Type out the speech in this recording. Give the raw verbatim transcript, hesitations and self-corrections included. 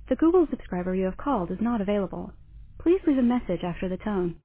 The Google subscriber you have called is not available. Please leave a message after the tone.